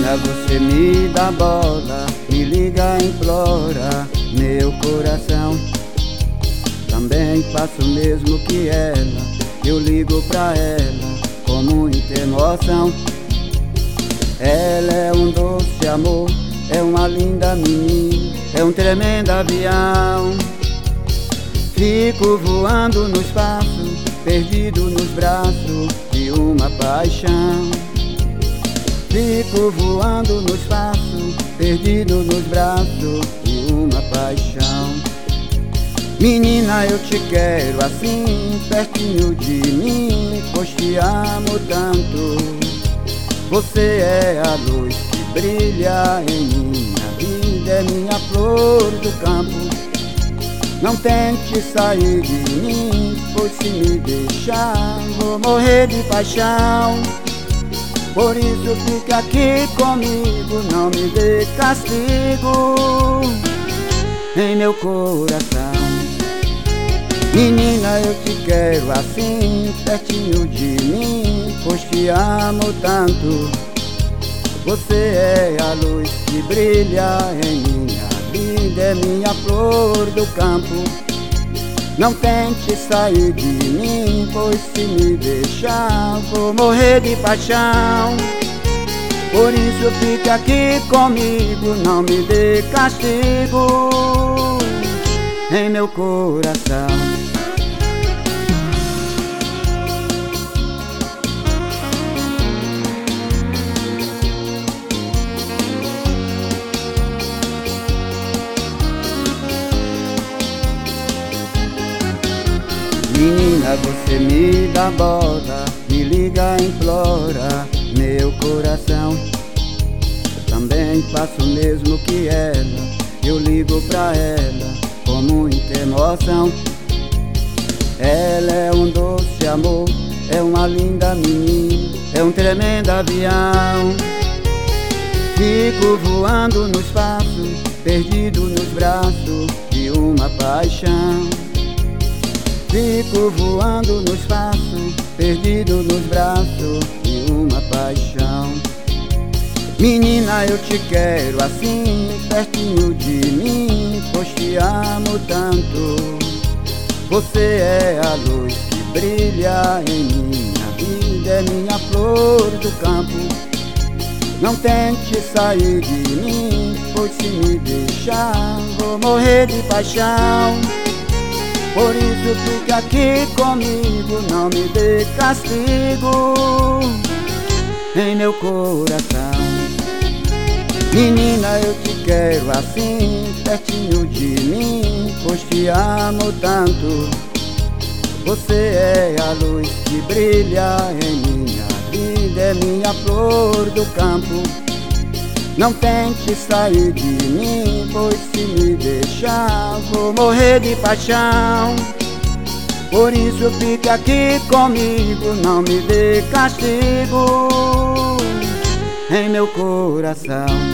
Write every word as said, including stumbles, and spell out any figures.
Menina, você me dá bola, me liga, implora meu coração. Também faço o mesmo que ela, eu ligo pra ela com muita emoção. Ela é um doce amor, é uma linda menina, é um tremendo avião. Fico voando no espaço, perdido nos braços de uma paixão. Fico voando no espaço, perdido nos braços de uma paixão. Menina, eu te quero assim, pertinho de mim, pois te amo tanto. Você é a luz que brilha em minha vida, é minha flor do campo. Não tente sair de mim, pois se me deixar vou morrer de paixão. Por isso fica aqui comigo, não me dê castigo em meu coração. Menina, eu te quero assim, pertinho de mim, pois te amo tanto. Você é a luz que brilha em minha vida, é minha flor do campo. Não tente sair de mim, pois se me deixar vou morrer de paixão. Por isso fica aqui comigo, não me dê castigo em meu coração. Menina, você me dá bola, me liga, implora meu coração. Eu também faço o mesmo que ela, eu ligo pra ela com muita emoção. Ela é um doce amor, é uma linda menina, é um tremendo avião. Fico voando no espaço, perdido nos braços de uma paixão. Fico voando no espaço, perdido nos braços de uma paixão. Menina, eu te quero assim, pertinho de mim, pois te amo tanto. Você é a luz que brilha em minha vida, é minha flor do campo. Não tente sair de mim, pois se me deixar vou morrer de paixão. Por isso fica aqui comigo, não me dê castigo em meu coração. Menina, eu te quero assim, pertinho de mim, pois te amo tanto. Você é a luz que brilha em minha vida, é minha flor do campo. Não tente sair de mim, pois se me deixar vou morrer de paixão. Por isso fica aqui comigo, não me dê castigo em meu coração.